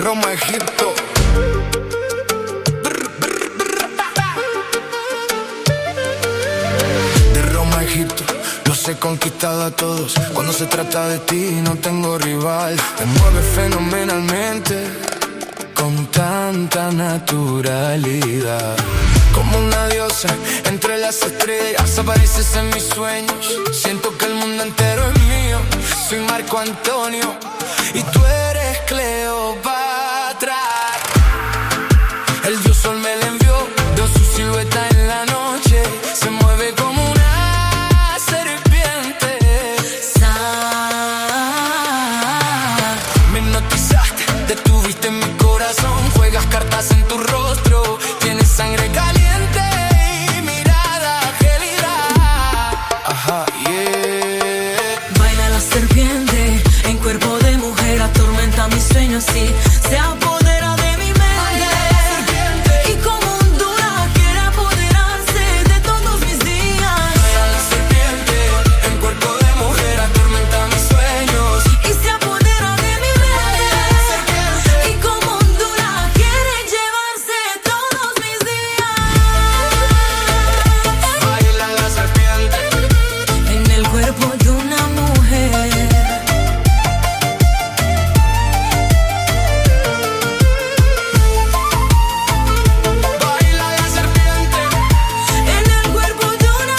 Roma, Egipto. De Roma, Egipto. Los he conquistado a todos. Cuando se trata de ti no tengo rival. Te mueves fenomenalmente, con tanta naturalidad. Como una diosa entre las estrellas, apareces en mis sueños. Siento que el mundo entero es mío. Soy Marco Antonio y tú eres Cleopatra. El dios sol me la envió, veo su silueta en la noche. Se mueve como una serpiente. Me hipnotizaste, detuviste mi corazón. Juegas cartas en tu rostro, tienes sangre caliente y mirada gélida. Ajá, yeah. Baila la serpiente en cuerpo de mujer, atormenta mis sueños y se apodera de mi mente. Y como Honduras quiere apoderarse de todos mis días. Baila la serpiente en cuerpo de mujer, atormenta mis sueños y se apodera de mi mente. Y como Honduras quiere llevarse todos mis días. Baila la serpiente En el cuerpo de una mujer. Baila la serpiente En el cuerpo de una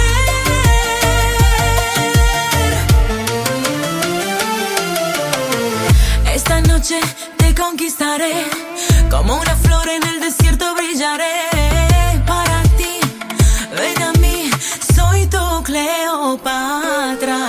mujer. Esta noche te conquistaré, como una flor en el desierto brillaré. Para ti, ven a mí, soy tu Cleopatra.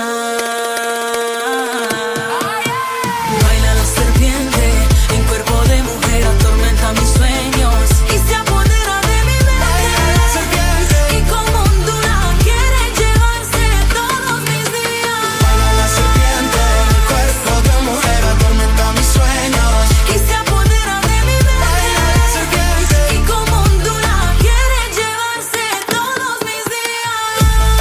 Baila la serpiente en cuerpo de mujer, atormenta mis sueños y se apodera de mi mente. Y como Honduras quiere llevarse todos mis días. Baila la serpiente en cuerpo de mujer, atormenta mis sueños Y se apodera de mi mente. Y como Honduras quiere llevarse todos mis días.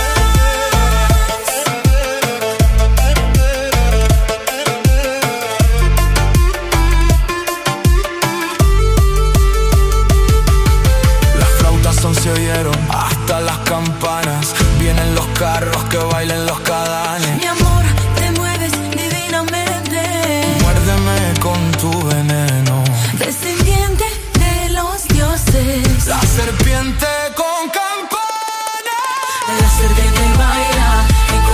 Las flautas se oyeron, hasta las campanas. Vienen los carros que bailen los cadanes. Mi amor, te mueves divinamente. Muérdeme con tu veneno. Descendiente de los dioses. La serpiente con campana. La serpiente baila en